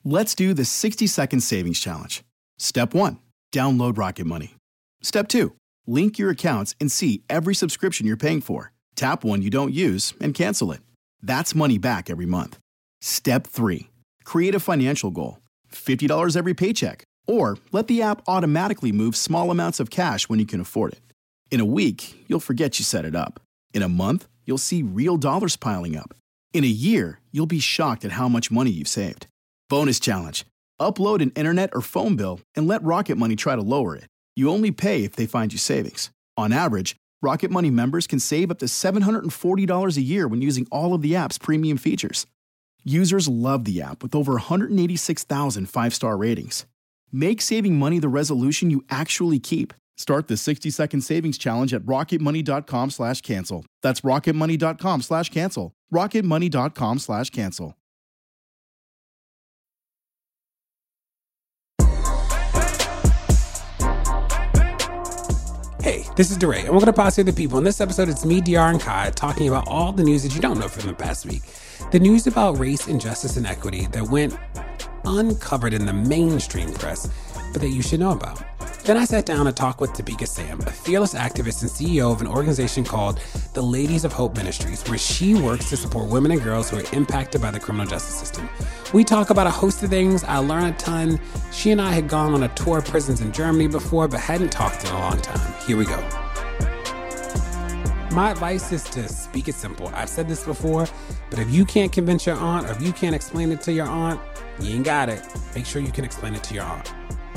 Let's do the 60-second savings challenge. Step 1, download Rocket Money. Step 2, link your accounts and see every subscription you're paying for. Tap one you don't use and cancel it. That's money back every month. Step 3, create a financial goal. $50 every paycheck. Or let the app automatically move small amounts of cash when you can afford it. In a week, you'll forget you set it up. In a month, you'll see real dollars piling up. In a year, you'll be shocked at how much money you've saved. Bonus challenge. Upload an internet or phone bill and let Rocket Money try to lower it. You only pay if they find you savings. On average, Rocket Money members can save up to $740 a year when using all of the app's premium features. Users love the app with over 186,000 five-star ratings. Make saving money the resolution you actually keep. Start the 60-second savings challenge at rocketmoney.com/cancel. That's rocketmoney.com/cancel. rocketmoney.com/cancel. Hey, this is DeRay, and we're going to pause here the people. In this episode, it's me, DR, and Kai talking about all the news that you don't know from the past week. The news about race, injustice, and equity that went uncovered in the mainstream press, but that you should know about. Then I sat down and talked with Tabika Sam, a fearless activist and CEO of an organization called the Ladies of Hope Ministries, where she works to support women and girls who are impacted by the criminal justice system. We talk about a host of things. I learned a ton. She and I had gone on a tour of prisons in Germany before, but hadn't talked in a long time. Here we go. My advice is to speak it simple. I've said this before, but if you can't convince your aunt or if you can't explain it to your aunt, you ain't got it. Make sure you can explain it to your aunt.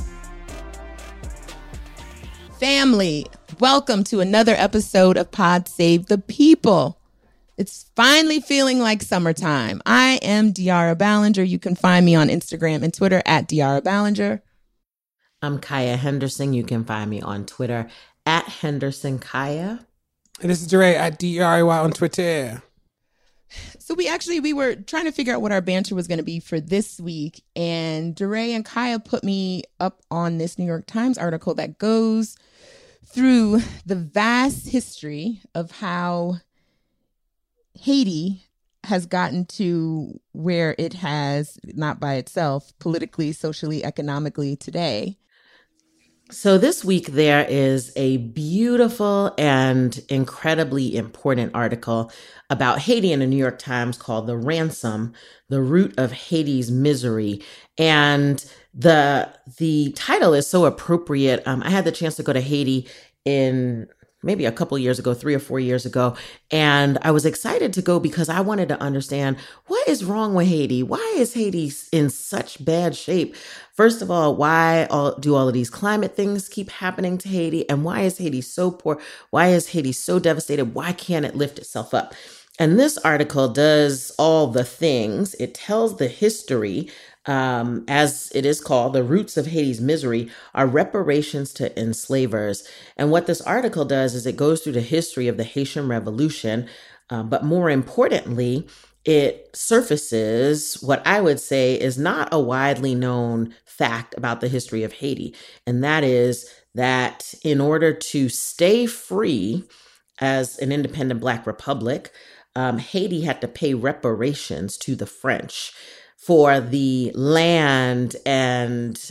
Family, welcome to another episode of Pod Save the People. It's finally feeling like summertime. I am De'Ara Ballinger. You can find me on Instagram and Twitter at De'Ara Ballinger. I'm Kaya Henderson. You can find me on Twitter at Henderson Kaya. And this is DeRay at DRAY on Twitter. So we were trying to figure out what our banter was going to be for this week. And DeRay and Kaya put me up on this New York Times article that goes through the vast history of how Haiti has gotten to where it has, not by itself, politically, socially, economically today. So this week there is a beautiful and incredibly important article about Haiti in the New York Times called The Ransom, the Root of Haiti's Misery. And the title is so appropriate. I had the chance to go to Haiti in maybe a couple years ago, 3 or 4 years ago. And I was excited to go because I wanted to understand what is wrong with Haiti. Why is Haiti in such bad shape? First of all, why do all of these climate things keep happening to Haiti? And why is Haiti so poor? Why is Haiti so devastated? Why can't it lift itself up? And this article does all the things. It tells the history, as it is called, the roots of Haiti's misery are reparations to enslavers. And what this article does is it goes through the history of the Haitian Revolution, but more importantly, it surfaces what I would say is not a widely known fact about the history of Haiti. And that is that in order to stay free as an independent Black republic, Haiti had to pay reparations to the French for the land and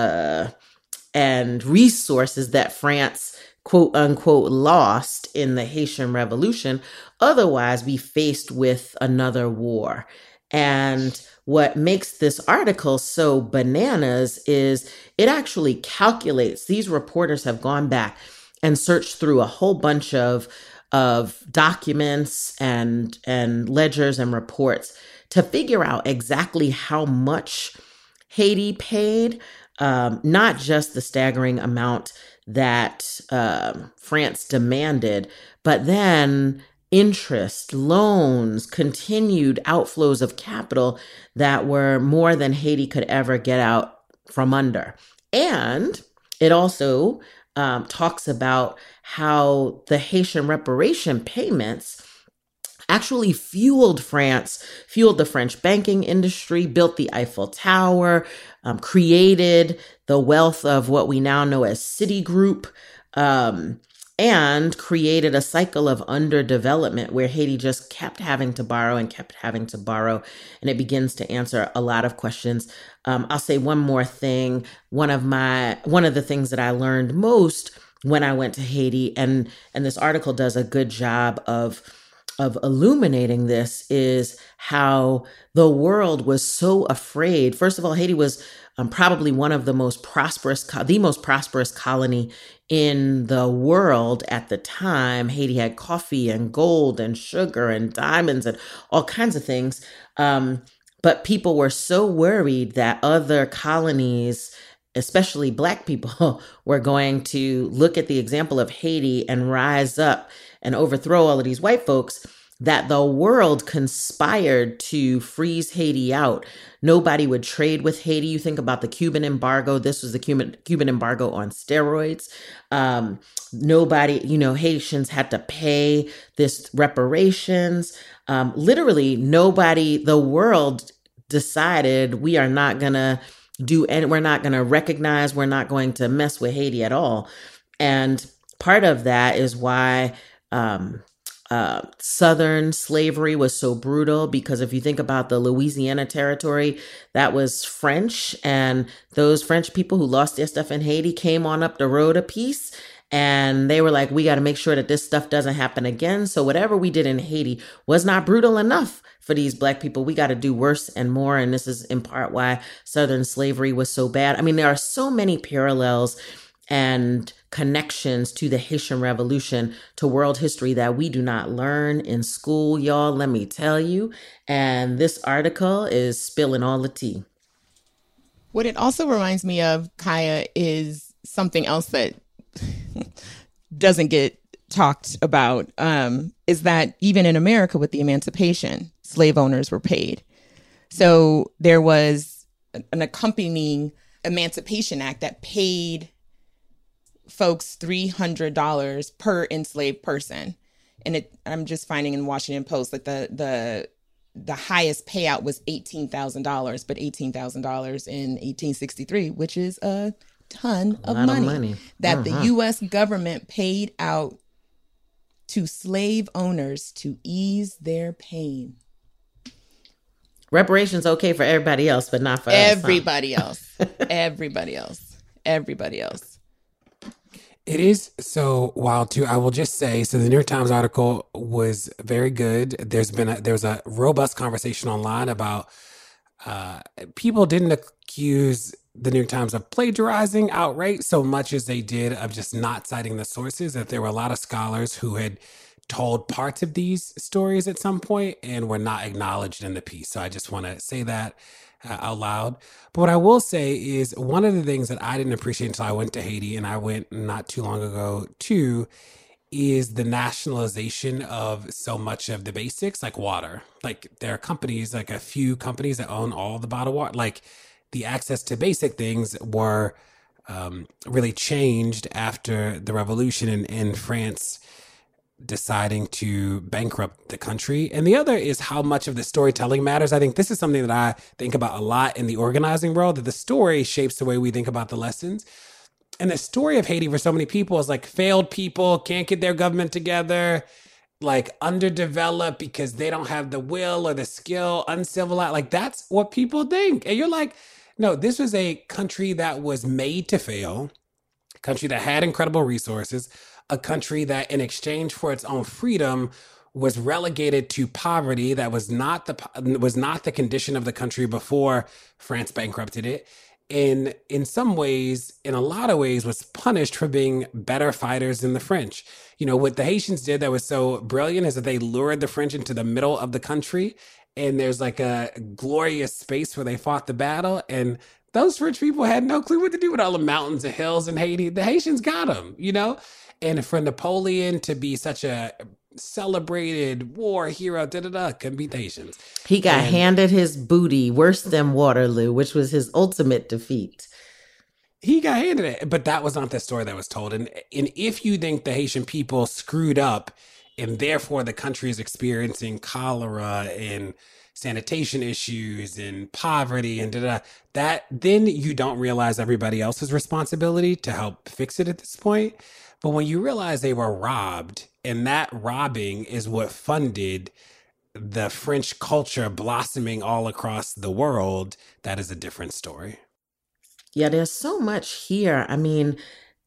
resources that France, quote unquote, lost in the Haitian Revolution. Otherwise, we faced with another war. And what makes this article so bananas is it actually calculates. These reporters have gone back and searched through a whole bunch of documents and ledgers and reports to figure out exactly how much Haiti paid, not just the staggering amount that France demanded, but then interest, loans, continued outflows of capital that were more than Haiti could ever get out from under. And it also talks about how the Haitian reparation payments actually fueled the French banking industry, built the Eiffel Tower, created the wealth of what we now know as Citigroup, and created a cycle of underdevelopment where Haiti just kept having to borrow and kept having to borrow. And it begins to answer a lot of questions. I'll say one more thing. One of the things that I learned most when I went to Haiti, and this article does a good job of illuminating this, is how the world was so afraid. First of all, Haiti was probably one of the most prosperous colony in the world at the time. Haiti had coffee and gold and sugar and diamonds and all kinds of things. But people were so worried that other colonies, especially Black people, were going to look at the example of Haiti and rise up and overthrow all of these white folks, that the world conspired to freeze Haiti out. Nobody would trade with Haiti. You think about the Cuban embargo. This was the Cuban embargo on steroids. Haitians had to pay this reparations. Literally nobody, the world decided we are not going to do, and we're not going to recognize, we're not going to mess with Haiti at all. And part of that is why Southern slavery was so brutal, because if you think about the Louisiana territory, that was French, and those French people who lost their stuff in Haiti came on up the road of peace, and they were like, we got to make sure that this stuff doesn't happen again. So whatever we did in Haiti was not brutal enough for these Black people. We got to do worse and more. And this is in part why Southern slavery was so bad. I mean, there are so many parallels and connections to the Haitian Revolution, to world history, that we do not learn in school, y'all, let me tell you. And this article is spilling all the tea. What it also reminds me of, Kaya, is something else that doesn't get talked about, is that even in America with the emancipation, slave owners were paid. So there was an accompanying Emancipation Act that paid folks $300 per enslaved person. And I'm just finding in Washington Post that the highest payout was $18,000, but $18,000 in 1863, which is a ton of money that the U.S. government paid out to slave owners to ease their pain. Reparations okay for everybody else, but not for everybody us, huh? Everybody else. It is so wild too. I will just say, so the New York Times article was very good. There was a robust conversation online about people didn't accuse the New York Times of plagiarizing outright so much as they did of just not citing the sources, that there were a lot of scholars who had told parts of these stories at some point and were not acknowledged in the piece. So I just want to say that out loud. But what I will say is, one of the things that I didn't appreciate until I went to Haiti, and I went not too long ago too, is the nationalization of so much of the basics, like water. Like there are companies, like a few companies that own all the bottled water. Like the access to basic things were really changed after the revolution in France deciding to bankrupt the country. And the other is how much of the storytelling matters. I think this is something that I think about a lot in the organizing world, that the story shapes the way we think about the lessons. And the story of Haiti for so many people is like failed people, can't get their government together, like underdeveloped because they don't have the will or the skill, uncivilized. Like that's what people think. And you're like, no, this was a country that was made to fail, a country that had incredible resources, a country that in exchange for its own freedom was relegated to poverty. That was not the condition of the country before France bankrupted it. And in some ways, in a lot of ways, was punished for being better fighters than the French. You know, what the Haitians did that was so brilliant is that they lured the French into the middle of the country, and there's like a glorious space where they fought the battle. And those French people had no clue what to do with all the mountains and hills in Haiti. The Haitians got them, you know? And for Napoleon to be such a celebrated war hero, couldn't beat the Haitians. He got handed his booty worse than Waterloo, which was his ultimate defeat. He got handed it, but that was not the story that was told. And if you think the Haitian people screwed up and therefore the country is experiencing cholera and sanitation issues and poverty and that then you don't realize everybody else's responsibility to help fix it at this point. But when you realize they were robbed, and that robbing is what funded the French culture blossoming all across the world, that is a different story. Yeah, there's so much here. I mean,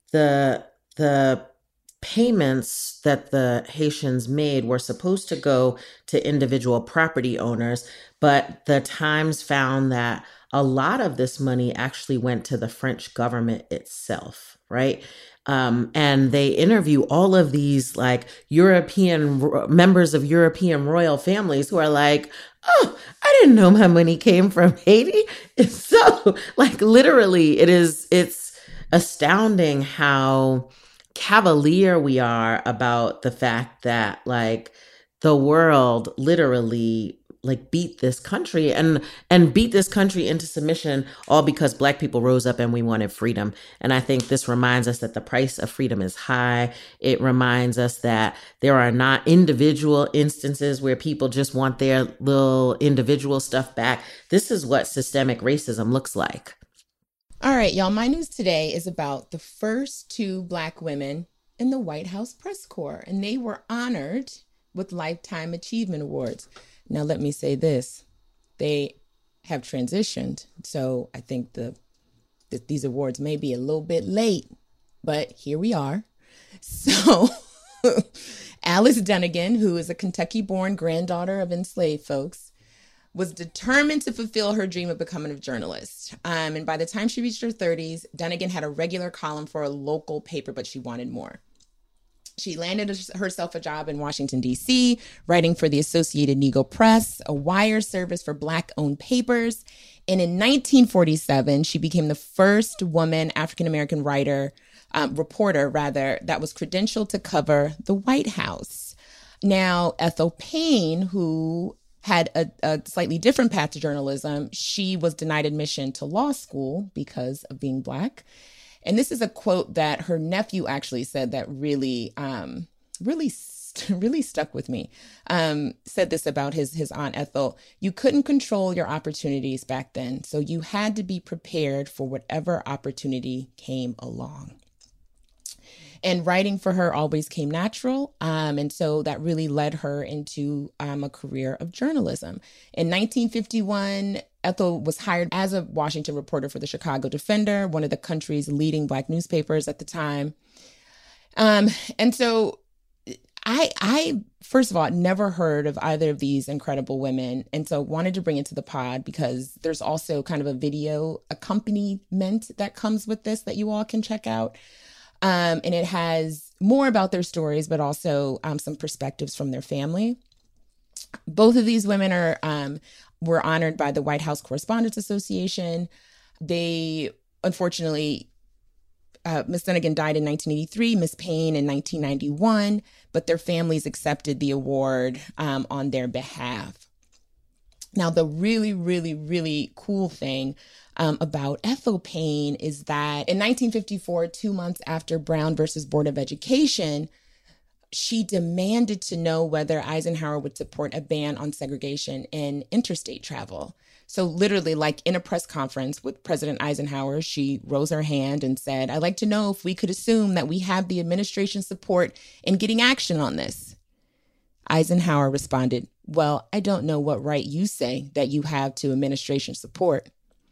the payments that the Haitians made were supposed to go to individual property owners, but the Times found that a lot of this money actually went to the French government itself, right? And they interview all of these like members of European royal families who are like, oh, I didn't know my money came from Haiti. And so like literally it's astounding how cavalier we are about the fact that like the world literally like beat this country and beat this country into submission, all because Black people rose up and we wanted freedom. And I think this reminds us that the price of freedom is high. It reminds us that there are not individual instances where people just want their little individual stuff back. This is what systemic racism looks like. All right, y'all, my news today is about the first 2 Black women in the White House press corps, and they were honored with Lifetime Achievement Awards. Now, let me say this. They have transitioned, so I think these awards may be a little bit late, but here we are. So Alice Dunnigan, who is a Kentucky-born granddaughter of enslaved folks, was determined to fulfill her dream of becoming a journalist. And by the time she reached her 30s, Dunnigan had a regular column for a local paper, but she wanted more. She landed herself a job in Washington, D.C., writing for the Associated Negro Press, a wire service for Black-owned papers. And in 1947, she became the first woman African-American reporter, that was credentialed to cover the White House. Now, Ethel Payne, who had a slightly different path to journalism, she was denied admission to law school because of being Black. And this is a quote that her nephew actually said that really stuck with me. Said this about his Aunt Ethel: "You couldn't control your opportunities back then, so you had to be prepared for whatever opportunity came along." And writing for her always came natural. And so that really led her into a career of journalism. In 1951, Ethel was hired as a Washington reporter for the Chicago Defender, one of the country's leading Black newspapers at the time. And so I first of all, never heard of either of these incredible women. And so wanted to bring it to the pod because there's also kind of a video accompaniment that comes with this that you all can check out. And it has more about their stories, but also some perspectives from their family. Both of these women were honored by the White House Correspondents Association. They, unfortunately, Miss Dunnigan died in 1983, Miss Payne in 1991, but their families accepted the award on their behalf. Now, the really, really, really cool thing about Ethel Payne is that in 1954, 2 months after Brown versus Board of Education, she demanded to know whether Eisenhower would support a ban on segregation in interstate travel. So literally, like in a press conference with President Eisenhower, she rose her hand and said, "I'd like to know if we could assume that we have the administration's support in getting action on this." Eisenhower responded, "Well, I don't know what right you say that you have to administration support.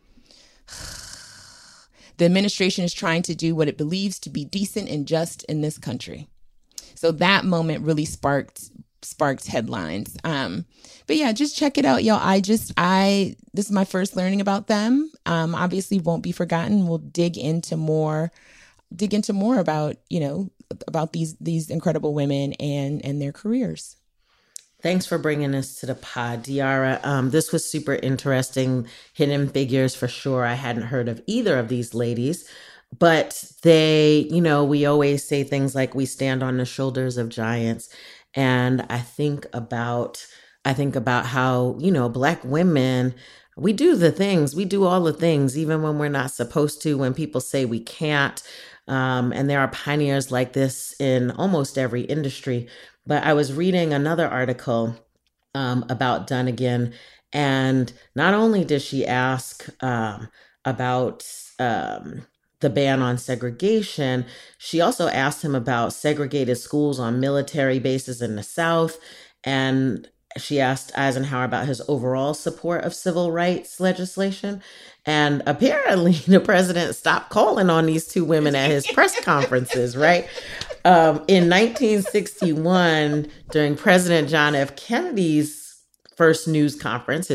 The administration is trying to do what it believes to be decent and just in this country." So that moment really sparked headlines. But yeah, just check it out, y'all. This is my first learning about them. Obviously won't be forgotten. We'll dig into more about, about these incredible women and their careers. Thanks for bringing us to the pod, Diarra. This was super interesting. Hidden figures for sure. I hadn't heard of either of these ladies, but they, we always say things like we stand on the shoulders of giants. And I think about how, Black women, we do all the things, even when we're not supposed to, when people say we can't. And there are pioneers like this in almost every industry. But I was reading another article about Dunnigan, And not only did she ask about the ban on segregation, she also asked him about segregated schools on military bases in the South. And she asked Eisenhower about his overall support of civil rights legislation. And apparently, the president stopped calling on these two women at his press conferences, right? In 1961, during President John F. Kennedy's first news conference,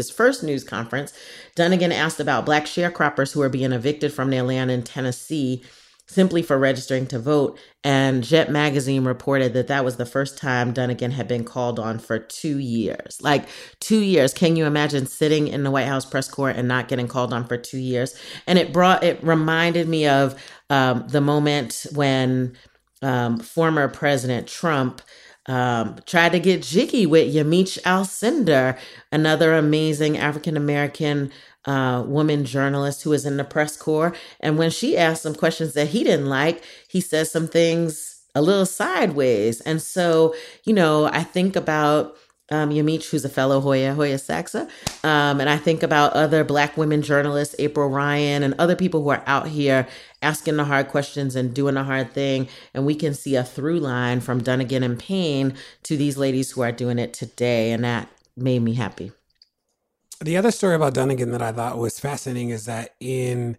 Dunnigan asked about Black sharecroppers who were being evicted from their land in Tennessee simply for registering to vote. And Jet Magazine reported that that was the first time Dunnigan had been called on for 2 years. Like 2 years. Can you imagine sitting in the White House press corps and not getting called on for 2 years? And it reminded me of the moment when former President Trump tried to get jiggy with Yamiche Alcindor, another amazing African-American woman journalist who was in the press corps. And when she asked some questions that he didn't like, he said some things a little sideways. And so, I think about Yamiche, who's a fellow Hoya Saxa. And I think about other Black women journalists, April Ryan, and other people who are out here asking the hard questions and doing the hard thing. And we can see a through line from Dunnigan and Payne to these ladies who are doing it today. And that made me happy. The other story about Dunnigan that I thought was fascinating is that in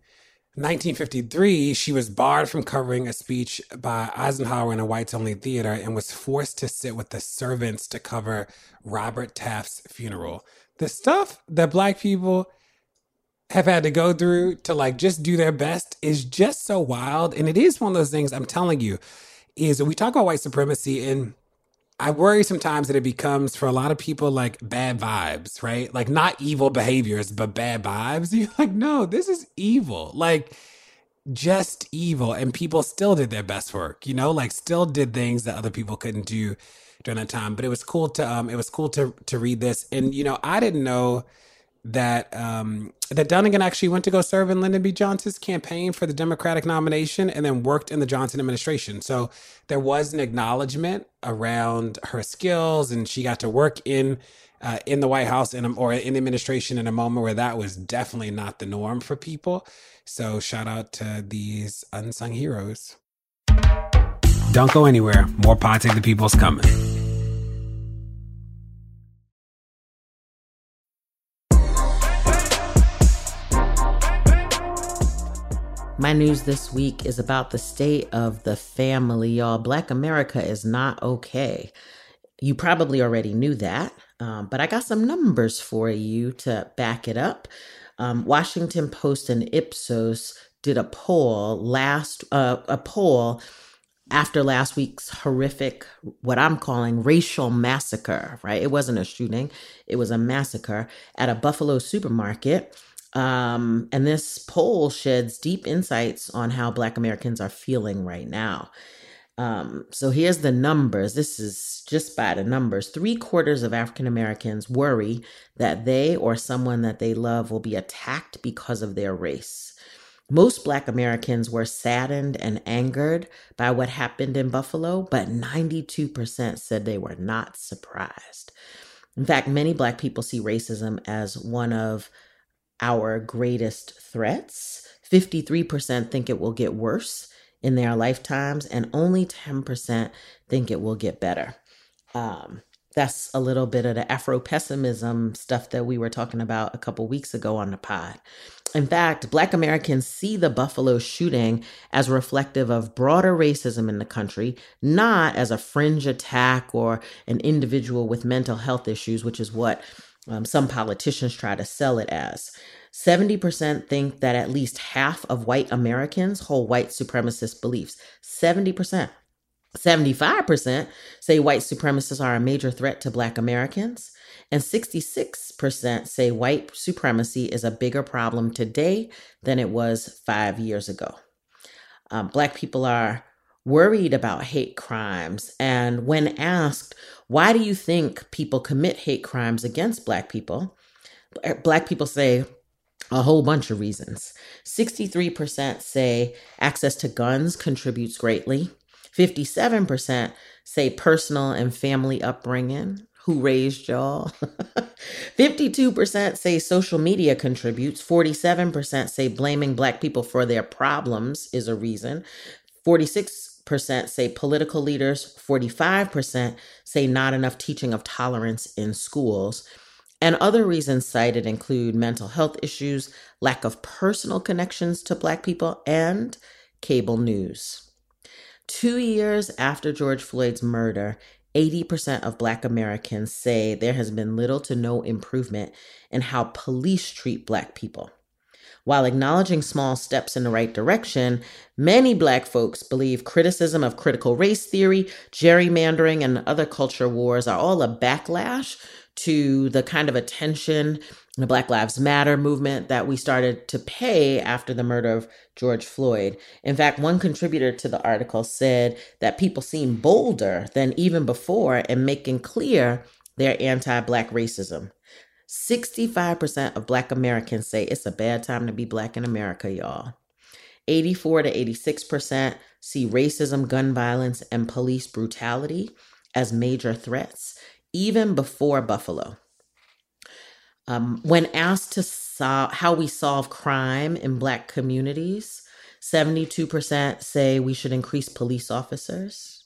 1953, she was barred from covering a speech by Eisenhower in a whites-only theater and was forced to sit with the servants to cover Robert Taft's funeral. The stuff that Black people have had to go through to just do their best is just so wild. And it is one of those things, I'm telling you, is we talk about white supremacy, and I worry sometimes that it becomes, for a lot of people, like bad vibes, right? Like not evil behaviors, but bad vibes. You're like, no, this is evil. Like just evil. And people still did their best work, still did things that other people couldn't do during that time. But it was cool to read this. And, I didn't know that that Dunnigan actually went to go serve in Lyndon B. Johnson's campaign for the Democratic nomination and then worked in the Johnson administration. So there was an acknowledgement around her skills, and she got to work in the White House or in the administration in a moment where that was definitely not the norm for people. So shout out to these unsung heroes. Don't go anywhere. More Pod Save the People's coming. My news this week is about the state of the family, y'all. Black America is not okay. You probably already knew that, but I got some numbers for you to back it up. Washington Post and Ipsos did a poll after last week's horrific, what I'm calling racial massacre, right? It wasn't a shooting. It was a massacre at a Buffalo supermarket. And this poll sheds deep insights on how Black Americans are feeling right now. So here's the numbers. This is just by the numbers. 3/4 of African Americans worry that they or someone that they love will be attacked because of their race. Most Black Americans were saddened and angered by what happened in Buffalo, but 92% said they were not surprised. In fact, many Black people see racism as one of our greatest threats. 53% think it will get worse in their lifetimes, and only 10% think it will get better. That's a little bit of the Afro-pessimism stuff that we were talking about a couple weeks ago on the pod. In fact, Black Americans see the Buffalo shooting as reflective of broader racism in the country, not as a fringe attack or an individual with mental health issues, which is what some politicians try to sell it as. 70% think that at least half of white Americans hold white supremacist beliefs. 70%. 75% say white supremacists are a major threat to Black Americans. And 66% say white supremacy is a bigger problem today than it was 5 years ago. Black people are worried about hate crimes. And when asked, why do you think people commit hate crimes against Black people? Black people say a whole bunch of reasons. 63% say access to guns contributes greatly. 57% say personal and family upbringing. Who raised y'all? 52% say social media contributes. 47% say blaming Black people for their problems is a reason. 46% say political leaders. 45% say not enough teaching of tolerance in schools. And other reasons cited include mental health issues, lack of personal connections to Black people, and cable news. 2 years after George Floyd's murder, 80% of Black Americans say there has been little to no improvement in how police treat Black people. While acknowledging small steps in the right direction, many Black folks believe criticism of critical race theory, gerrymandering, and other culture wars are all a backlash to the kind of attention the Black Lives Matter movement that we started to pay after the murder of George Floyd. In fact, one contributor to the article said that people seem bolder than even before in making clear their anti-Black racism. 65% of Black Americans say it's a bad time to be Black in America, y'all. 84 to 86% see racism, gun violence, and police brutality as major threats, even before Buffalo. When asked to how we solve crime in Black communities, 72% say we should increase police officers.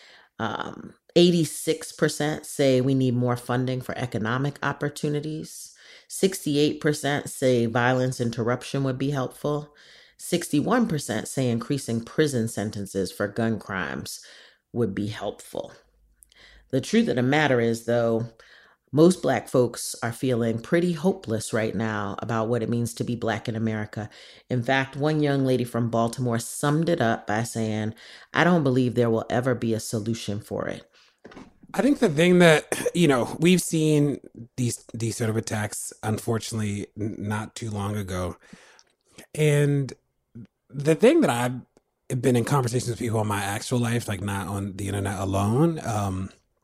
86% say we need more funding for economic opportunities. 68% say violence interruption would be helpful. 61% say increasing prison sentences for gun crimes would be helpful. The truth of the matter is, though, most Black folks are feeling pretty hopeless right now about what it means to be Black in America. In fact, one young lady from Baltimore summed it up by saying, "I don't believe there will ever be a solution for it." I think the thing that, we've seen these sort of attacks, unfortunately, not too long ago. And the thing that I've been in conversations with people in my actual life, like not on the internet alone,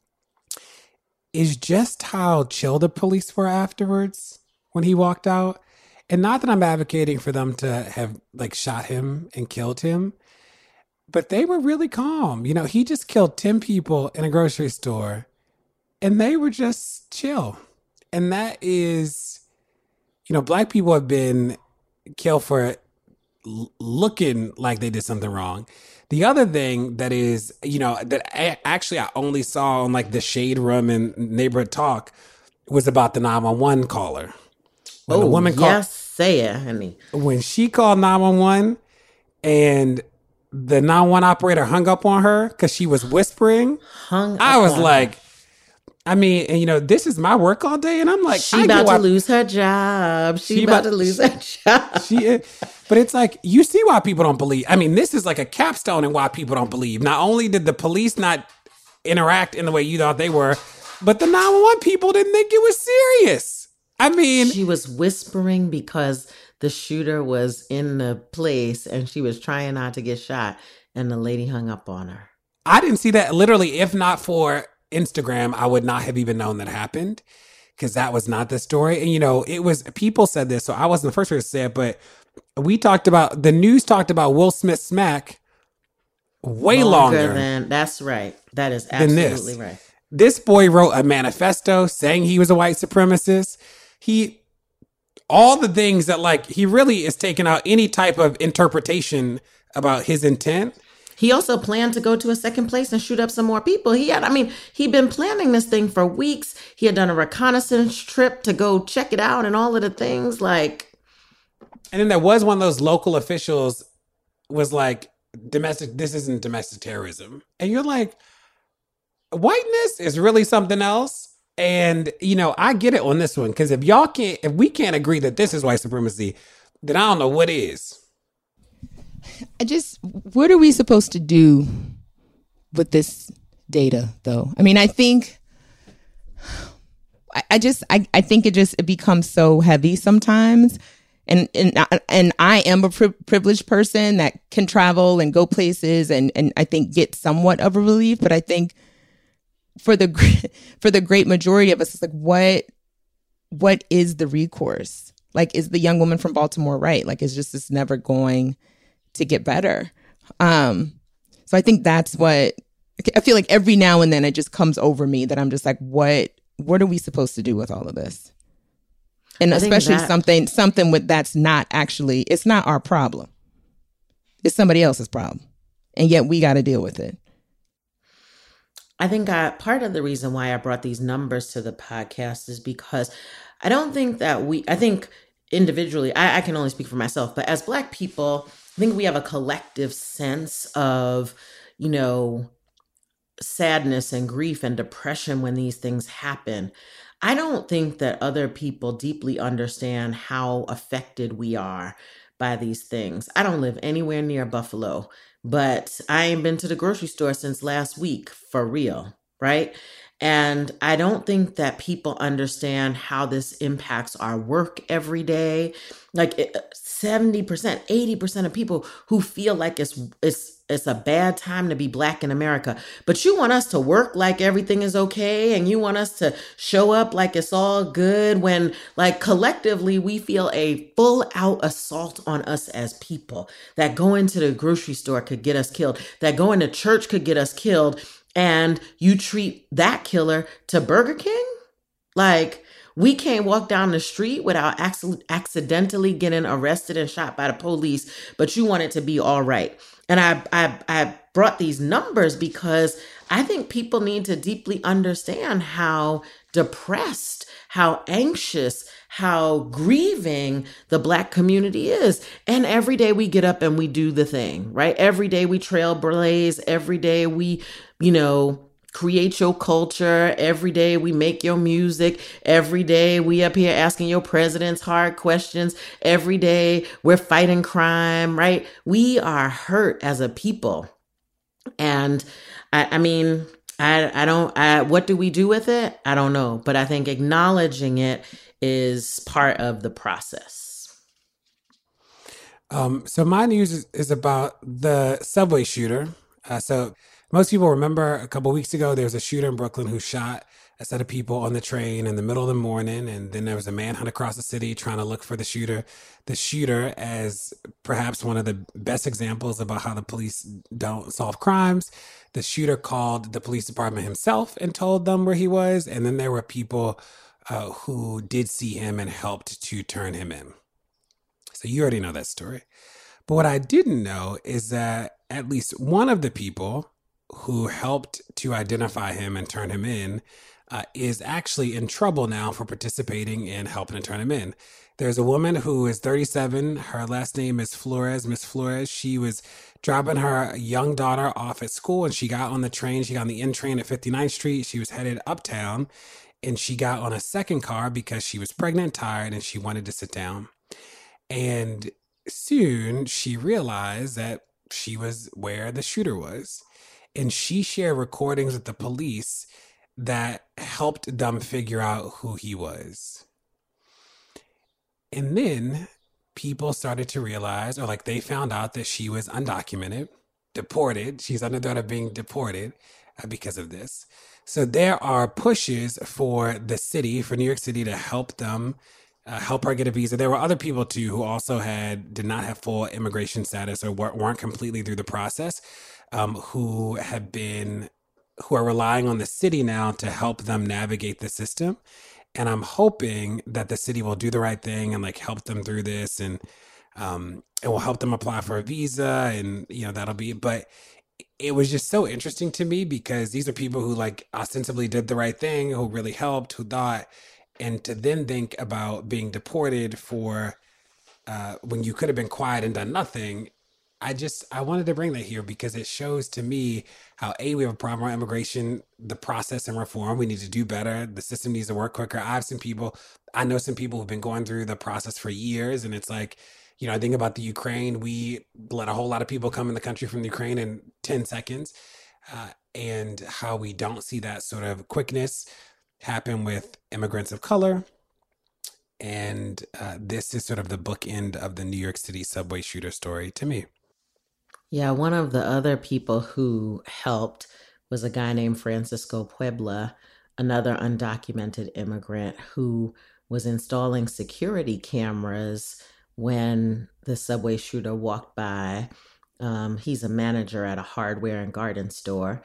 is just how chill the police were afterwards when he walked out. And not that I'm advocating for them to have shot him and killed him, but they were really calm. He just killed 10 people in a grocery store and they were just chill. And that is, Black people have been killed for looking like they did something wrong. The other thing that is, that I only saw on the Shade Room and Neighborhood Talk was about the 911 caller. When the woman called, yes, say it, honey. When she called 911 and the 911 operator hung up on her because she was whispering, I was like, this is my work all day. And I'm like, she about to lose her job. She about to lose her job. But it's you see why people don't believe. This is like a capstone in why people don't believe. Not only did the police not interact in the way you thought they were, but the 911 people didn't think it was serious. She was whispering because the shooter was in the place and she was trying not to get shot and the lady hung up on her. I didn't see that. Literally, if not for Instagram, I would not have even known that happened because that was not the story. And, it was, people said this, so I wasn't the first person to say it, but the news talked about Will Smith's smack way longer than, that's right. That is absolutely right. This boy wrote a manifesto saying he was a white supremacist. All the things that he really is taking out any type of interpretation about his intent. He also planned to go to a second place and shoot up some more people. He'd been planning this thing for weeks. He had done a reconnaissance trip to go check it out and all of the things And then there was one of those local officials was this isn't domestic terrorism. And you're like, whiteness is really something else. And, I get it on this one. Because if we can't agree that this is white supremacy, then I don't know what is. What are we supposed to do with this data, though? I think, I think it becomes so heavy sometimes. And I am a privileged person that can travel and go places and I think get somewhat of a relief. But I think for the great majority of us, it's what is the recourse? Is the young woman from Baltimore right? It's never going to get better. So I think that's what I feel like every now and then it just comes over me that I'm just what what are we supposed to do with all of this? And I think especially something with that's not actually, it's not our problem. It's somebody else's problem. And yet we got to deal with it. I think part of the reason why I brought these numbers to the podcast is because I don't think that I think individually, I can only speak for myself, but as Black people, I think we have a collective sense of, sadness and grief and depression when these things happen. I don't think that other people deeply understand how affected we are by these things. I don't live anywhere near Buffalo, but I ain't been to the grocery store since last week, for real, right? And I don't think that people understand how this impacts our work every day. Like 70%, 80% of people who feel like it's a bad time to be Black in America. But you want us to work like everything is okay, and you want us to show up like it's all good, when like collectively we feel a full out assault on us as people. That going to the grocery store could get us killed. That going to church could get us killed. And you treat that killer to Burger King? Like, we can't walk down the street without accidentally getting arrested and shot by the police, but you want it to be all right. And I brought these numbers because I think people need to deeply understand how depressed, how anxious, how grieving the Black community is. And every day we get up and we do the thing, right? Every day we trailblaze. Every day we, create your culture. Every day we make your music. Every day we up here asking your presidents hard questions. Every day we're fighting crime, right? We are hurt as a people. And what do we do with it? I don't know. But I think acknowledging it is part of the process. So my news is about the subway shooter. So most people remember a couple of weeks ago, there was a shooter in Brooklyn who shot a set of people on the train in the middle of the morning. And then there was a manhunt across the city trying to look for the shooter. The shooter, as perhaps one of the best examples about how the police don't solve crimes, the shooter called the police department himself and told them where he was. And then there were people who did see him and helped to turn him in. So you already know that story. But what I didn't know is that at least one of the people who helped to identify him and turn him in is actually in trouble now for participating in helping to turn him in. There's a woman who is 37. Her last name is Flores, Miss Flores. She was dropping her young daughter off at school, and she got on the train. She got on the N train at 59th Street. She was headed uptown, and she got on a second car because she was pregnant, tired, and she wanted to sit down. And soon she realized that she was where the shooter was. And she shared recordings with the police that helped them figure out who he was. And then people started to realize, or like they found out that she was undocumented, deported. She's under threat of being deported because of this. So there are pushes for the city, for New York City, to help them, help her get a visa. There were other people too who also did not have full immigration status or weren't completely through the process. Who are relying on the city now to help them navigate the system. And I'm hoping that the city will do the right thing and like help them through this, and it will help them apply for a visa, and that'll be, but it was just so interesting to me because these are people who like ostensibly did the right thing, who really helped, who thought, and to then think about being deported for when you could have been quiet and done nothing. I wanted to bring that here because it shows to me how we have a problem with immigration, the process and reform. We need to do better. The system needs to work quicker. I know some people who've been going through the process for years, and it's like, I think about the Ukraine. We let a whole lot of people come in the country from the Ukraine in 10 seconds, and how we don't see that sort of quickness happen with immigrants of color. And this is sort of the bookend of the New York City subway shooter story to me. Yeah, one of the other people who helped was a guy named Francisco Puebla, another undocumented immigrant who was installing security cameras when the subway shooter walked by. He's a manager at a hardware and garden store.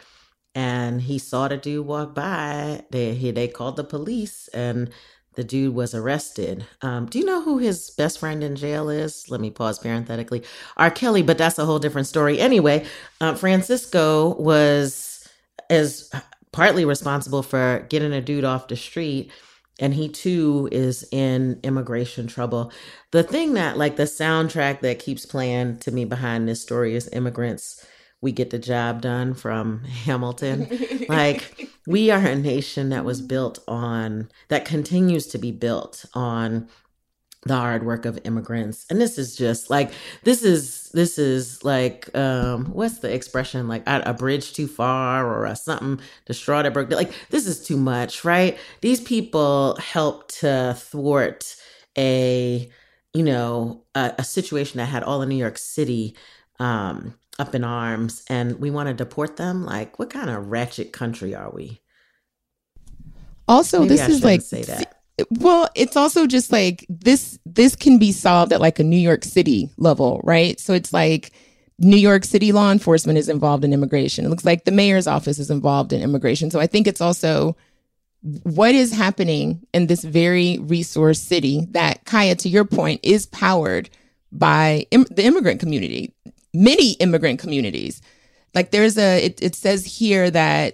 and he saw the dude walk by. They called the police, and the dude was arrested. Do you know who his best friend in jail is? Let me pause parenthetically. R. Kelly, but that's a whole different story. Anyway, Francisco is partly responsible for getting a dude off the street, and he too is in immigration trouble. The thing that, like, the soundtrack that keeps playing to me behind this story is Immigrants, We Get the Job Done from Hamilton. Like, we are a nation that was built on, that continues to be built on the hard work of immigrants. And this is just like, this is like, what's the expression? Like a bridge too far, or a something, the straw that broke. Like, this is too much, right? These people helped to thwart a situation that had all of New York City up in arms, and we want to deport them. Like, what kind of ratchet country are we? Also, Maybe this I is shouldn't like, say that. well, it's also just like this can be solved at like a New York City level, right? So it's like New York City law enforcement is involved in immigration. It looks like the mayor's office is involved in immigration. So I think it's also what is happening in this very resource city that, Kaya, to your point, is powered by the immigrant community, many immigrant communities. Like there's it says here that,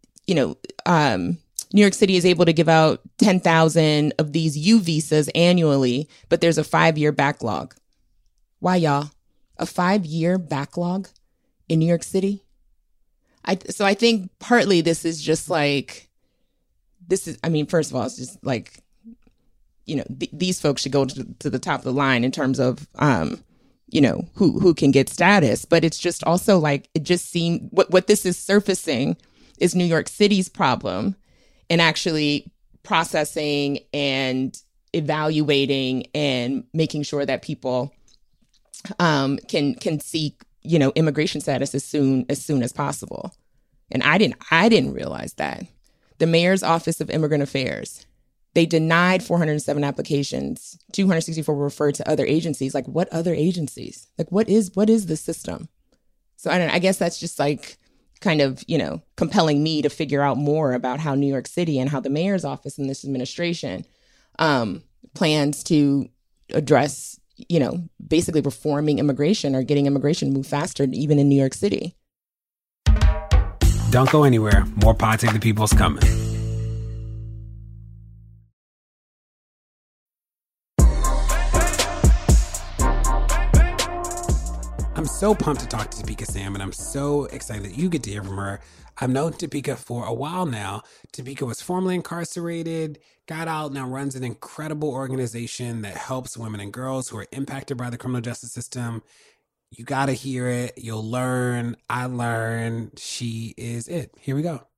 New York City is able to give out 10,000 of these U visas annually, but there's a 5-year backlog. Why, y'all? A 5-year backlog in New York City? So I think partly this is just like, first of all, it's just like, these folks should go to the top of the line in terms of, who can get status. But it's just also like, it just seemed, what this is surfacing is New York City's problem, and actually processing and evaluating and making sure that people can seek, immigration status as soon as possible. And I didn't realize that. The Mayor's Office of Immigrant Affairs, they denied 407 applications. 264 were referred to other agencies. Like, what other agencies? Like, what is the system? So I don't know. I guess that's just like kind of, compelling me to figure out more about how New York City and how the mayor's office and this administration plans to address, basically reforming immigration or getting immigration moved faster, even in New York City. Don't go anywhere. More Pod Save the People's coming. I'm so pumped to talk to Topeka Sam, and I'm so excited that you get to hear from her. I've known Topeka for a while now. Topeka was formerly incarcerated, got out, now runs an incredible organization that helps women and girls who are impacted by the criminal justice system. You got to hear it. You'll learn. I learned. She is it. Here we go.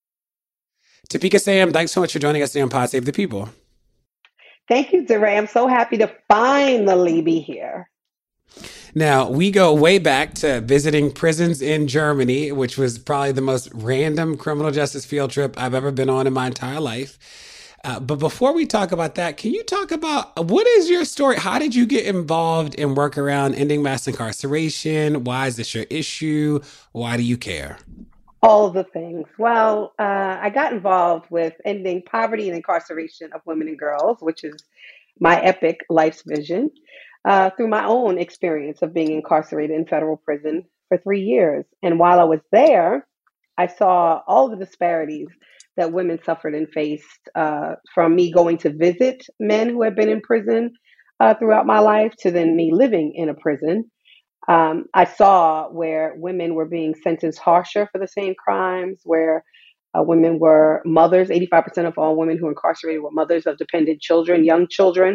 Topeka Sam, thanks so much for joining us today on Pod Save the People. Thank you, DeRay. I'm so happy to finally be here. Now, we go way back to visiting prisons in Germany, which was probably the most random criminal justice field trip I've ever been on in my entire life. But before we talk about that, can you talk about what is your story? How did you get involved in work around ending mass incarceration? Why is this your issue? Why do you care? All of the things. Well, I got involved with ending poverty and incarceration of women and girls, which is my epic life's vision. Through my own experience of being incarcerated in federal prison for 3 years. And while I was there, I saw all the disparities that women suffered and faced from me going to visit men who had been in prison throughout my life to then me living in a prison. I saw where women were being sentenced harsher for the same crimes, where women were mothers. 85% of all women who were incarcerated were mothers of dependent children, young children.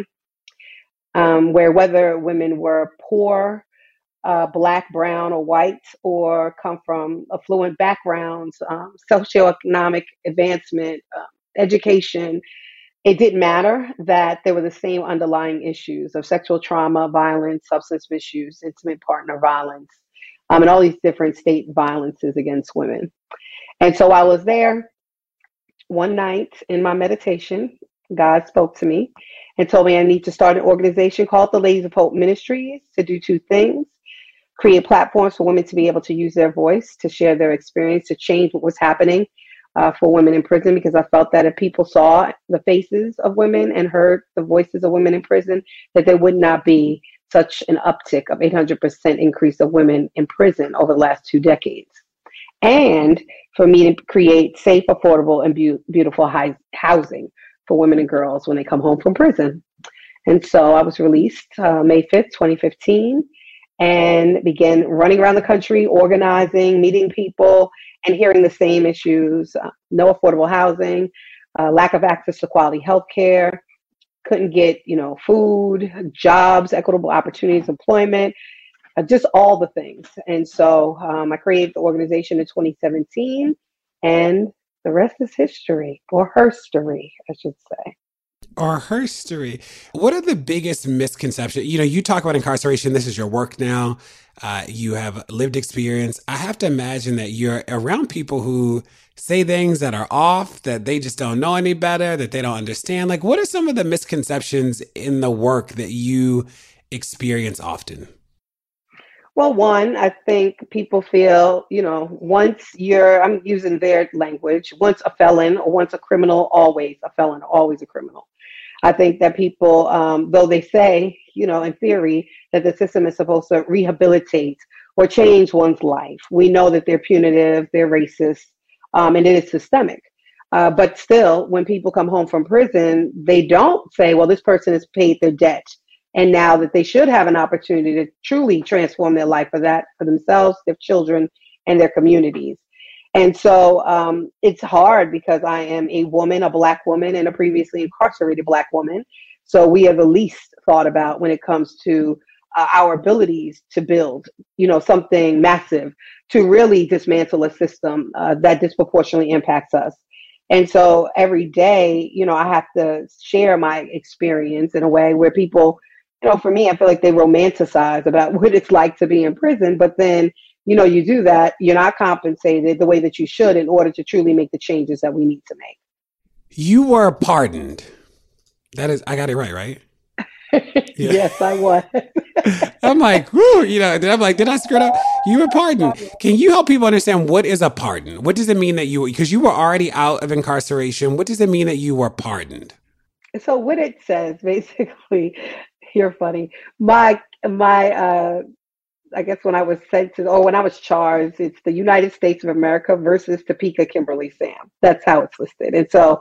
Where whether women were poor, Black, brown, or white, or come from affluent backgrounds, socioeconomic advancement, education, it didn't matter that there were the same underlying issues of sexual trauma, violence, substance misuse, intimate partner violence, and all these different state violences against women. And so I was there one night in my meditation. God spoke to me and told me I need to start an organization called the Ladies of Hope Ministries to do two things. create platforms for women to be able to use their voice, to share their experience, to change what was happening for women in prison, because I felt that if people saw the faces of women and heard the voices of women in prison, that there would not be such an uptick of 800% increase of women in prison over the last 2 decades. And for me to create safe, affordable, and beautiful housing for women and girls when they come home from prison. And so I was released May 5th, 2015, and began running around the country, organizing, meeting people, and hearing the same issues: no affordable housing, lack of access to quality health care, couldn't get, food, jobs, equitable opportunities, employment, just all the things. And so I created the organization in 2017, and the rest is history, or herstory, I should say. Or herstory. What are the biggest misconceptions? You talk about incarceration. This is your work now. You have lived experience. I have to imagine that you're around people who say things that are off, that they just don't know any better, that they don't understand. Like, what are some of the misconceptions in the work that you experience often? Well, one, I think people feel, once I'm using their language, once a felon or once a criminal, always a felon, always a criminal. I think that people, though they say, in theory, that the system is supposed to rehabilitate or change one's life, we know that they're punitive, they're racist, and it is systemic. But still, when people come home from prison, they don't say, well, this person has paid their debt, and now that they should have an opportunity to truly transform their life for themselves, their children, and their communities. And so it's hard because I am a woman, a Black woman, and a previously incarcerated Black woman. So we are the least thought about when it comes to our abilities to build, something massive to really dismantle a system that disproportionately impacts us. And so every day, I have to share my experience in a way where people, for me, I feel like they romanticize about what it's like to be in prison, but then you do that, you're not compensated the way that you should in order to truly make the changes that we need to make. You were pardoned. That is, I got it right? Yeah. Yes, I was. I'm like, whoo, I'm like, did I screw it up? You were pardoned. Can you help people understand what is a pardon? What does it mean that because you were already out of incarceration, what does it mean that you were pardoned? So what it says, basically, you're funny. My I guess when I was when I was charged, it's the United States of America versus Topeka Kimberly Sam. That's how it's listed. And so,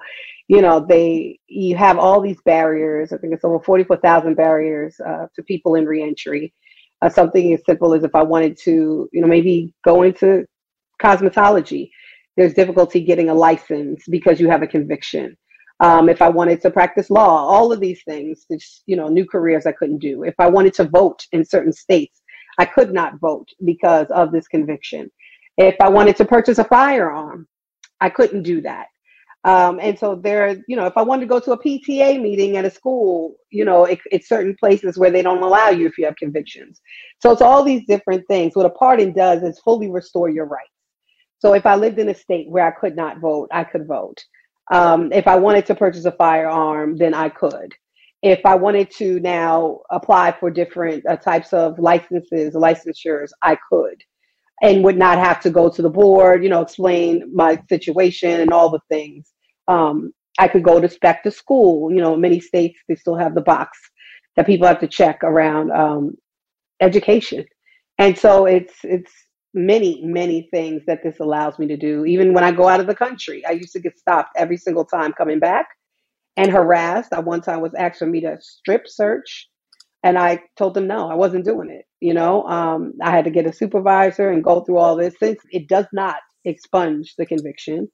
you have all these barriers. I think it's over 44,000 barriers to people in reentry. Something as simple as if I wanted to, maybe go into cosmetology, there's difficulty getting a license because you have a conviction. If I wanted to practice law, all of these things, new careers I couldn't do. If I wanted to vote in certain states, I could not vote because of this conviction. If I wanted to purchase a firearm, I couldn't do that. And so if I wanted to go to a PTA meeting at a school, it's certain places where they don't allow you if you have convictions. So it's all these different things. What a pardon does is fully restore your rights. So if I lived in a state where I could not vote, I could vote. If I wanted to purchase a firearm, then I could. If I wanted to now apply for different types of licensures, I could, and would not have to go to the board, explain my situation and all the things. I could go back to school. Many states, they still have the box that people have to check around education. And so it's many, many things that this allows me to do. Even when I go out of the country, I used to get stopped every single time coming back and harassed. I one time was asked for me to strip search, and I told them no, I wasn't doing it. I had to get a supervisor and go through all this. Since it does not expunge the conviction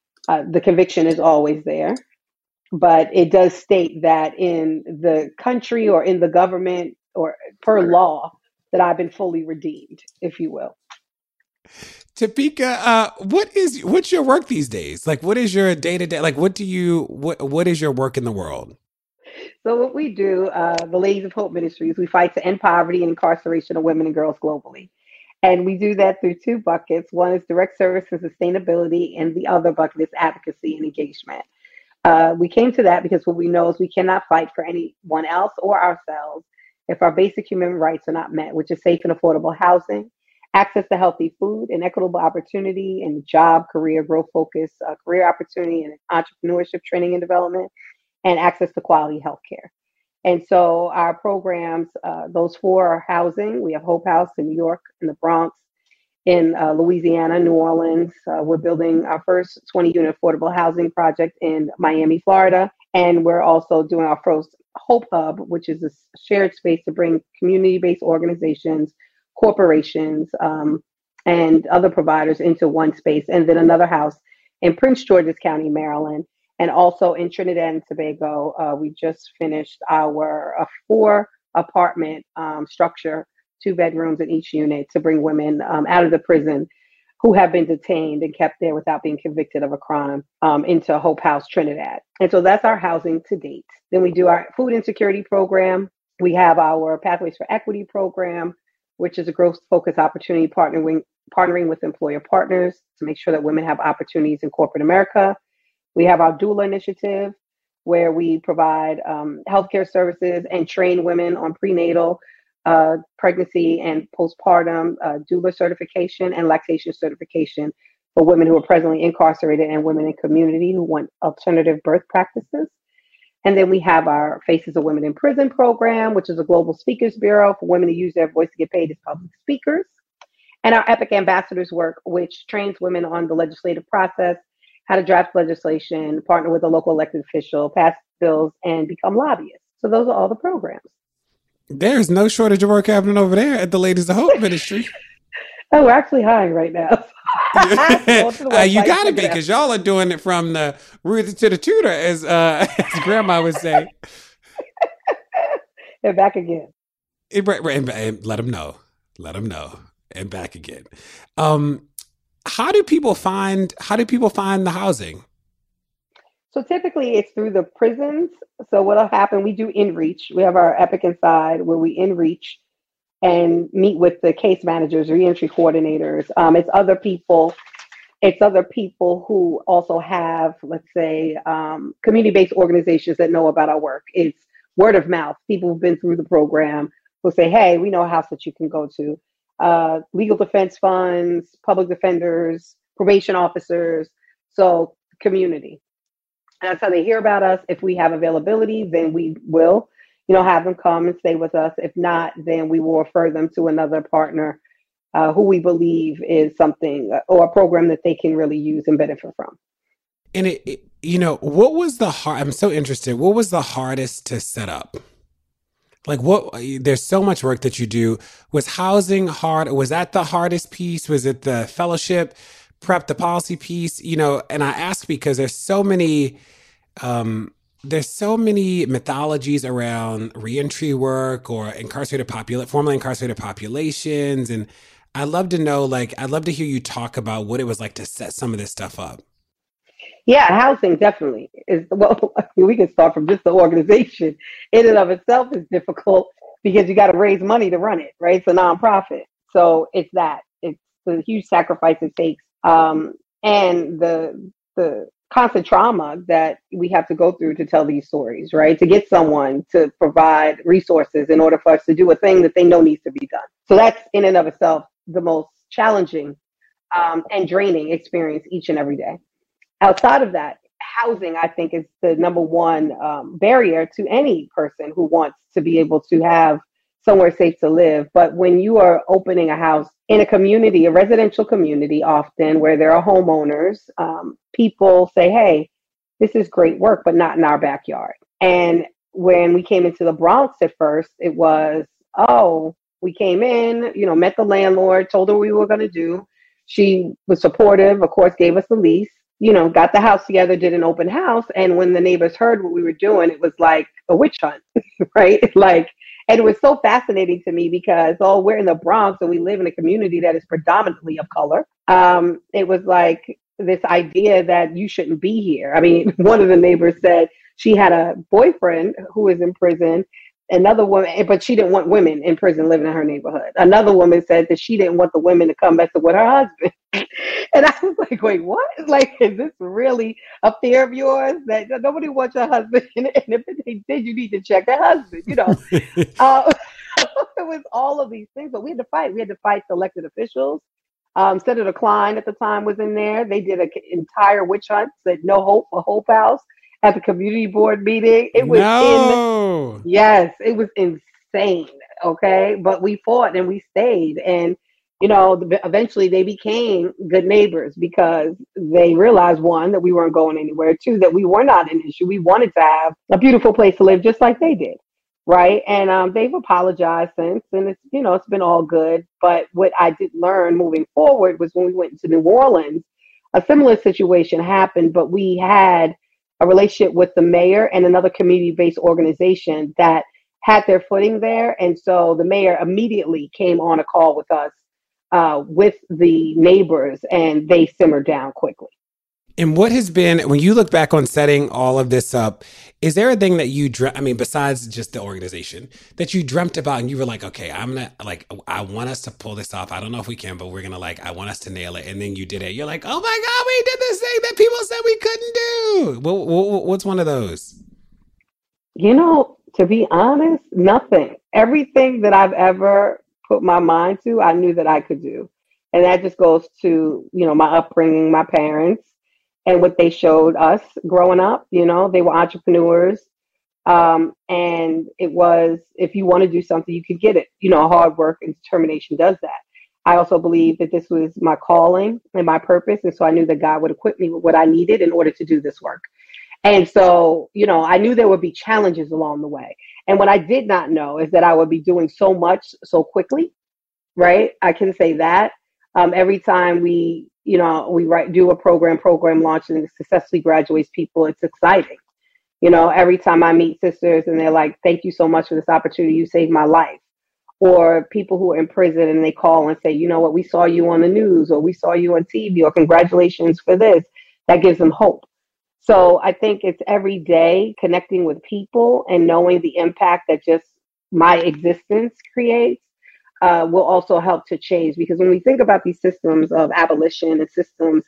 is always there, but it does state that in the country or in the government or per law that I've been fully redeemed, if you will. Topeka, what's your work these days? Like, what is your day-to-day? Like, what is your work in the world? So what we do, the Ladies of Hope Ministries, we fight to end poverty and incarceration of women and girls globally. And we do that through 2 buckets. One is direct service and sustainability, and the other bucket is advocacy and engagement. We came to that because what we know is we cannot fight for anyone else or ourselves if our basic human rights are not met, which is safe and affordable housing, access to healthy food, and equitable opportunity and job, career growth focus, career opportunity and entrepreneurship training and development, and access to quality healthcare. And so our programs, those four are housing. We have Hope House in New York, in the Bronx, in Louisiana, New Orleans. We're building our first 20-unit affordable housing project in Miami, Florida. And we're also doing our first Hope Hub, which is a shared space to bring community-based organizations, corporations, and other providers into one space. And then another house in Prince George's County, Maryland. And also in Trinidad and Tobago, we just finished our 4-apartment structure, 2 bedrooms in each unit, to bring women out of the prison who have been detained and kept there without being convicted of a crime into Hope House, Trinidad. And so that's our housing to date. Then we do our food insecurity program. We have our Pathways for Equity program, which is a growth-focused opportunity partnering with employer partners to make sure that women have opportunities in corporate America. We have our doula initiative, where we provide healthcare services and train women on prenatal, pregnancy and postpartum doula certification and lactation certification for women who are presently incarcerated and women in community who want alternative birth practices. And then we have our Faces of Women in Prison program, which is a global speakers bureau for women to use their voice to get paid as public speakers. And our Epic Ambassadors work, which trains women on the legislative process, how to draft legislation, partner with a local elected official, pass bills, and become lobbyists. So those are all the programs. There's no shortage of work happening over there at the Ladies of Hope Ministry. Oh, we're actually hiring right now. You got to be, because y'all are doing it from the rooter to the tutor, as Grandma would say. They're back again. And let them know. Let them know. And back again. How do people find the housing? So typically it's through the prisons. So what'll happen, we do InReach. We have our Epic Inside, where we InReach and meet with the case managers, reentry coordinators. It's other people who also have, let's say, community-based organizations that know about our work. It's word of mouth. People who've been through the program will say, hey, we know a house that you can go to. Legal defense funds, public defenders, probation officers, so community. And that's how they hear about us. If we have availability, then we will, have them come and stay with us. If not, then we will refer them to another partner who we believe is something or a program that they can really use and benefit from. And what was I'm so interested. What was the hardest to set up? Like there's so much work that you do. Was housing hard? Was that the hardest piece? Was it the fellowship prep, the policy piece? And I ask because there's so many mythologies around reentry work or formerly incarcerated populations. And I'd love to know, I'd love to hear you talk about what it was like to set some of this stuff up. Yeah, housing definitely is. Well, we can start from just the organization. In and of itself is difficult because you got to raise money to run it, right? It's a nonprofit. So it's the huge sacrifice it takes. And the constant trauma that we have to go through to tell these stories, right? To get someone to provide resources in order for us to do a thing that they know needs to be done. So that's in and of itself the most challenging and draining experience each and every day. Outside of that, housing, I think, is the number one barrier to any person who wants to be able to have somewhere safe to live. But when you are opening a house in a community, a residential community, often where there are homeowners, people say, hey, this is great work, but not in our backyard. And when we came into the Bronx at first, it was, we came in, met the landlord, told her what we were going to do. She was supportive, of course, gave us the lease, got the house together, did an open house. And when the neighbors heard what we were doing, it was like a witch hunt, right? And it was so fascinating to me because, we're in the Bronx and we live in a community that is predominantly of color. It was like this idea that you shouldn't be here. I mean, one of the neighbors said she had a boyfriend who was in prison. Another woman, but she didn't want women in prison living in her neighborhood. Another woman said that she didn't want the women to come mess with her husband. And I was like, wait, what? Is this really a fear of yours that nobody wants your husband? And if they did, you need to check their husband, it was all of these things, but we had to fight. We had to fight the elected officials. Senator Klein at the time was in there. They did an entire witch hunt, said no hope for Hope House at the community board meeting. It was No. yes, it was insane. Okay. But we fought and we stayed. And, eventually they became good neighbors because they realized, one, that we weren't going anywhere. Two, that we were not an issue. We wanted to have a beautiful place to live just like they did. Right. And they've apologized since, and it's been all good. But what I did learn moving forward was when we went to New Orleans, a similar situation happened, but we had a relationship with the mayor and another community-based organization that had their footing there. And so the mayor immediately came on a call with us, with the neighbors, and they simmered down quickly. And what has been, when you look back on setting all of this up, is there a thing that you, besides just the organization, that you dreamt about and you were like, okay, I want us to pull this off. I don't know if we can, but we're going to I want us to nail it. And then you did it. You're like, oh my God, we did this thing that people said we couldn't do. What's one of those? To be honest, nothing. Everything that I've ever put my mind to, I knew that I could do. And that just goes to, my upbringing, my parents, and what they showed us growing up. They were entrepreneurs. And it was, if you want to do something, you could get it. Hard work and determination does that. I also believe that this was my calling and my purpose. And so I knew that God would equip me with what I needed in order to do this work. And so, I knew there would be challenges along the way. And what I did not know is that I would be doing so much so quickly, right? I can say that. Every time we do a program launch and it successfully graduates people, it's exciting. Every time I meet sisters and they're like, thank you so much for this opportunity. You saved my life. Or people who are in prison and they call and say, you know what, we saw you on the news, or we saw you on TV, or congratulations for this. That gives them hope. So I think it's every day connecting with people and knowing the impact that just my existence creates will also help to change. Because when we think about these systems of abolition and systems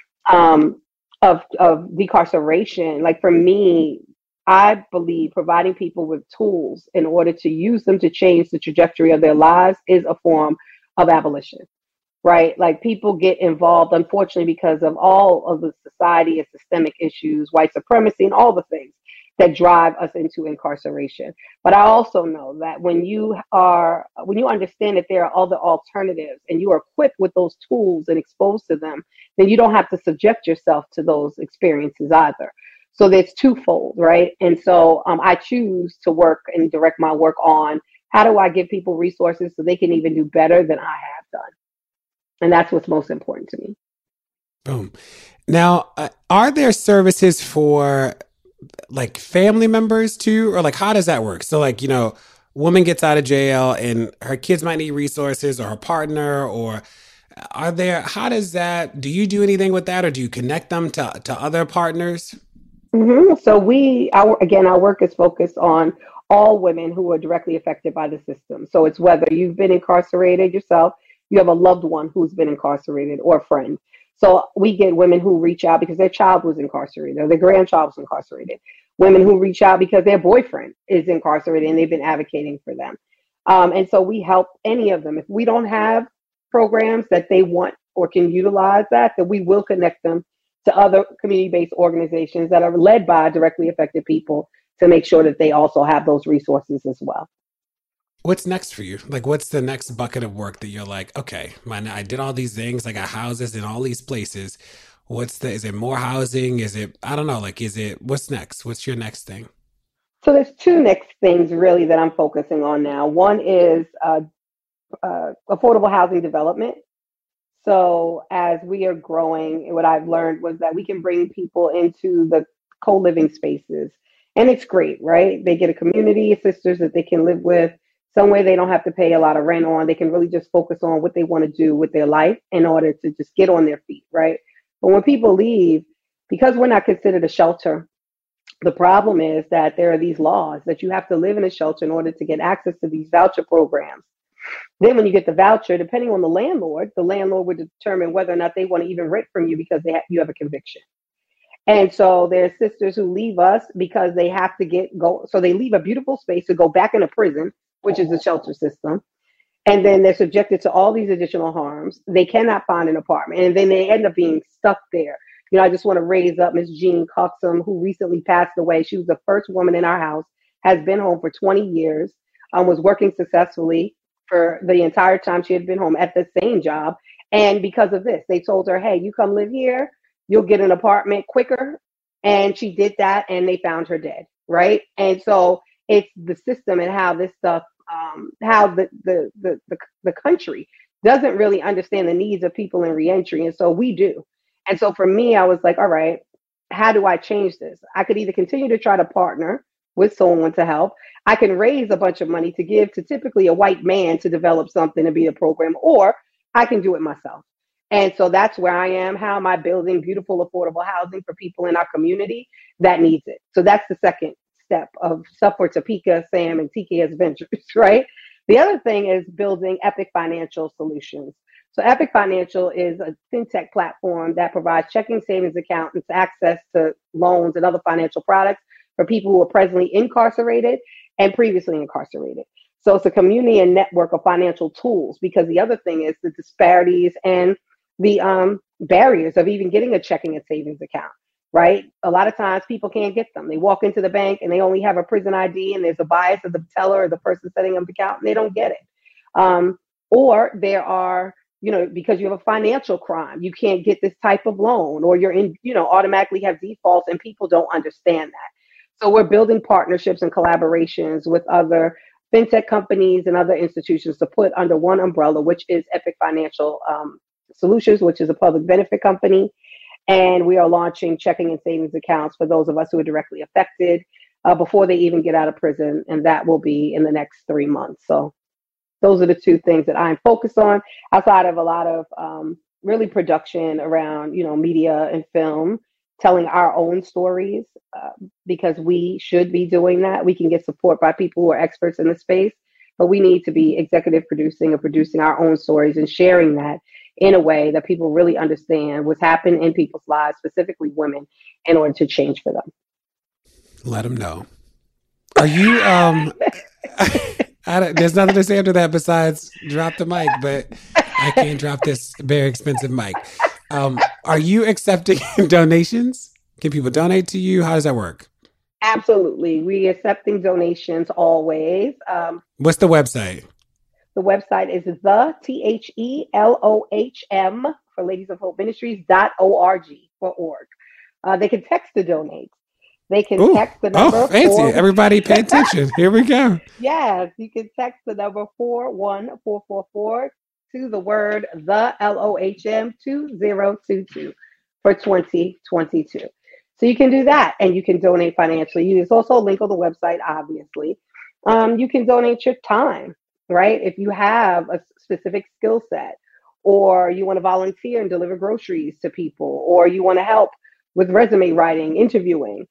of decarceration, like for me, I believe providing people with tools in order to use them to change the trajectory of their lives is a form of abolition. Right? Like people get involved, unfortunately, because of all of the society and systemic issues, white supremacy, and all the things that drive us into incarceration. But I also know that when you understand that there are other alternatives and you are equipped with those tools and exposed to them, then you don't have to subject yourself to those experiences either. So there's twofold, right? And so I choose to work and direct my work on how do I give people resources so they can even do better than I have done. And that's what's most important to me. Boom. Now, are there services for family members too? Or how does that work? So woman gets out of jail and her kids might need resources, or her partner, or do you do anything with that, or do you connect them to other partners? Mm-hmm. So our work is focused on all women who are directly affected by the system. So it's whether you've been incarcerated yourself, you have a loved one who's been incarcerated, or a friend. So we get women who reach out because their child was incarcerated or their grandchild was incarcerated. Women who reach out because their boyfriend is incarcerated and they've been advocating for them. And so we help any of them. If we don't have programs that they want or can utilize that, then we will connect them to other community-based organizations that are led by directly affected people to make sure that they also have those resources as well. What's next for you? What's the next bucket of work that you're like, okay, I did all these things. I got houses in all these places. Is it more housing? Is it, I don't know, what's next? What's your next thing? So there's two next things really that I'm focusing on now. One is affordable housing development. So as we are growing, what I've learned was that we can bring people into the co-living spaces. And it's great, right? They get a community of sisters that they can live with, somewhere they don't have to pay a lot of rent on. They can really just focus on what they want to do with their life in order to just get on their feet, right? But when people leave, because we're not considered a shelter, the problem is that there are these laws that you have to live in a shelter in order to get access to these voucher programs. Then when you get the voucher, depending on the landlord would determine whether or not they want to even rent from you because you have a conviction. And so there's sisters who leave us because they have to go. So they leave a beautiful space to go back into prison which is the shelter system. And then they're subjected to all these additional harms. They cannot find an apartment, and then they end up being stuck there. I just want to raise up Miss Jean Coxum, who recently passed away. She was the first woman in our house, has been home for 20 years, was working successfully for the entire time she had been home at the same job. And because of this, they told her, hey, you come live here, you'll get an apartment quicker. And she did that, and they found her dead, right? And so it's the system and how this stuff, how the country doesn't really understand the needs of people in reentry. And so we do. And so for me, I was like, all right, how do I change this? I could either continue to try to partner with someone to help. I can raise a bunch of money to give to typically a white man to develop something and be a program, or I can do it myself. And so that's where I am. How am I building beautiful, affordable housing for people in our community that needs it? So that's the second step of stuff for Topeka, Sam, and TKS Ventures, right? The other thing is building Epic Financial Solutions. So Epic Financial is a fintech platform that provides checking, savings accounts, access to loans and other financial products for people who are presently incarcerated and previously incarcerated. So it's a community and network of financial tools, because the other thing is the disparities and the barriers of even getting a checking and savings account, right? A lot of times people can't get them. They walk into the bank and they only have a prison ID, and there's a bias of the teller or the person setting up the account, and they don't get it. Or there are, because you have a financial crime, you can't get this type of loan, or you're in, automatically have defaults, and people don't understand that. So we're building partnerships and collaborations with other fintech companies and other institutions to put under one umbrella, which is Epic Financial Solutions, which is a public benefit company. And we are launching checking and savings accounts for those of us who are directly affected before they even get out of prison. And that will be in the next 3 months. So those are the two things that I'm focused on, outside of a lot of really production around, media and film, telling our own stories, because we should be doing that. We can get support by people who are experts in the space, but we need to be executive producing or producing our own stories and sharing that in a way that people really understand what's happened in people's lives, specifically women, in order to change for them. Let them know. Are you, there's nothing to say after that besides drop the mic, but I can't drop this very expensive mic. Are you accepting donations? Can people donate to you? How does that work? Absolutely. We're accepting donations always. What's the website? The website is the THELOHM for Ladies of Hope Ministries.org for org. They can text to donate. They can text the number. Oh, fancy. Everybody pay attention. Here we go. Yes, you can text the number 41444 to the word the LOHM 2022 for 2022. So you can do that, and you can donate financially. There's also a link on the website, obviously. You can donate your time, right? If you have a specific skill set, or you want to volunteer and deliver groceries to people, or you want to help with resume writing, interviewing,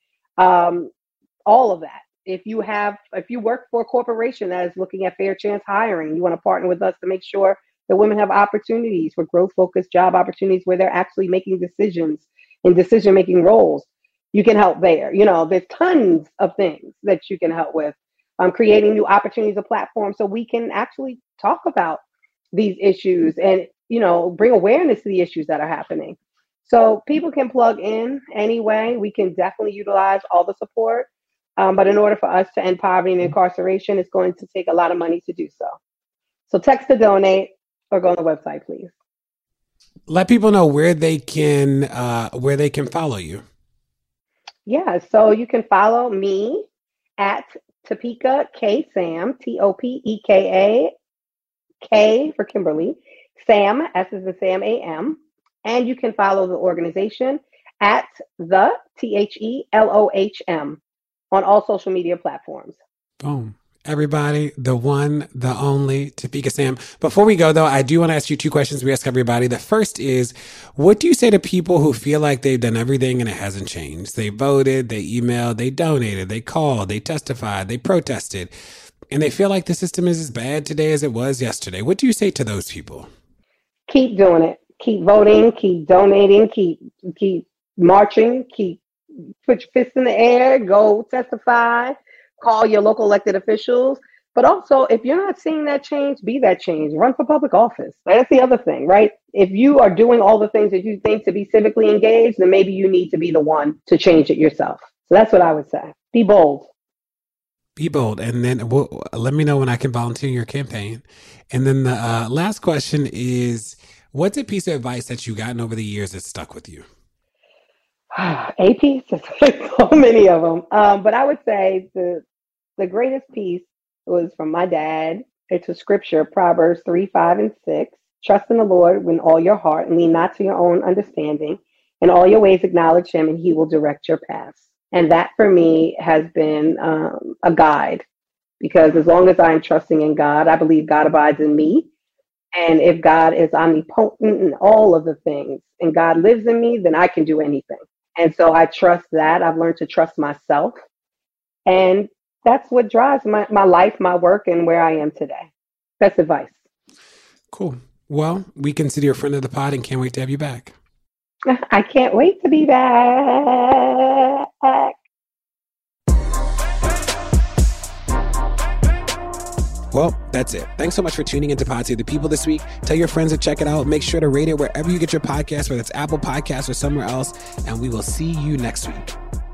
all of that. If you work for a corporation that is looking at fair chance hiring, you want to partner with us to make sure that women have opportunities for growth-focused job opportunities where they're actually making decisions in decision-making roles, you can help there. There's tons of things that you can help with. Creating new opportunities, a platform so we can actually talk about these issues and, bring awareness to the issues that are happening. So people can plug in anyway. We can definitely utilize all the support. But in order for us to end poverty and incarceration, it's going to take a lot of money to do so. So text to donate or go on the website, please. Let people know where they can follow you. Yeah, so you can follow me at Topeka K Sam, TOPEKA, K for Kimberly, Sam, S is in Sam, AM. And you can follow the organization at the THELOHM on all social media platforms. Boom. Everybody, the one, the only Topeka Sam. Before we go, though, I do want to ask you two questions we ask everybody. The first is, what do you say to people who feel like they've done everything and it hasn't changed? They voted, they emailed, they donated, they called, they testified, they protested, and they feel like the system is as bad today as it was yesterday. What do you say to those people? Keep doing it. Keep voting, keep donating, keep marching, put your fists in the air, go testify, call your local elected officials, But also, if you're not seeing that change, be that change. Run for public office. That's the other thing, right? If you are doing all the things that you think to be civically engaged, then maybe you need to be the one to change it yourself. So that's what I would say. Be bold. Be bold. And then let me know when I can volunteer in your campaign. And then the last question is, what's a piece of advice that you've gotten over the years that stuck with you? A piece? There's so many of them. But I would say the greatest piece was from my dad. It's a scripture, Proverbs 3:5-6. Trust in the Lord with all your heart and lean not to your own understanding. In all your ways acknowledge him and he will direct your paths. And that for me has been a guide, because as long as I'm trusting in God, I believe God abides in me. And if God is omnipotent in all of the things and God lives in me, then I can do anything. And so I trust that. I've learned to trust myself. And that's what drives my life, my work, and where I am today. That's advice. Cool. Well, we consider you a friend of the pod and can't wait to have you back. I can't wait to be back. Well, that's it. Thanks so much for tuning into Pod Save the People this week. Tell your friends to check it out. Make sure to rate it wherever you get your podcast, whether it's Apple Podcasts or somewhere else. And we will see you next week.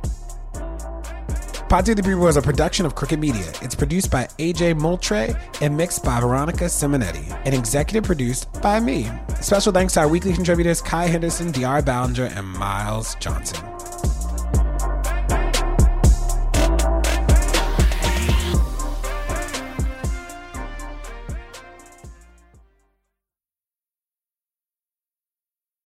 Pod Save the People is a production of Crooked Media. It's produced by AJ Moultrie and mixed by Veronica Simonetti and executive produced by me. Special thanks to our weekly contributors Kai Henderson, DR Ballinger, and Miles Johnson.